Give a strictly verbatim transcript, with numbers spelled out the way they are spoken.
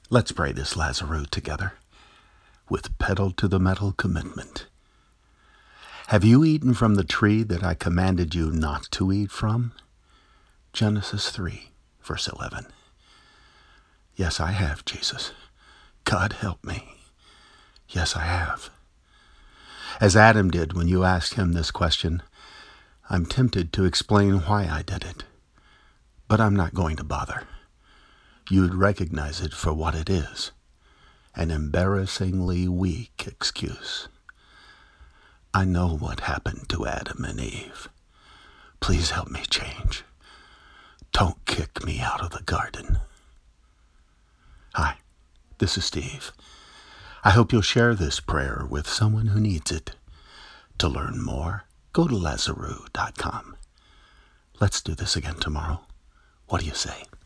Let's pray this Lazarus together, with pedal-to-the-metal commitment. Have you eaten from the tree that I commanded you not to eat from? Genesis three, verse eleven. Yes, I have, Jesus. God help me. Yes, I have. As Adam did when you asked him this question, I'm tempted to explain why I did it. But I'm not going to bother. You'd recognize it for what it is, an embarrassingly weak excuse. I know what happened to Adam and Eve. Please help me change. Don't kick me out of the garden. Hi, this is Steve. I hope you'll share this prayer with someone who needs it. To learn more, go to Lazarus dot com. Let's do this again tomorrow. What do you say?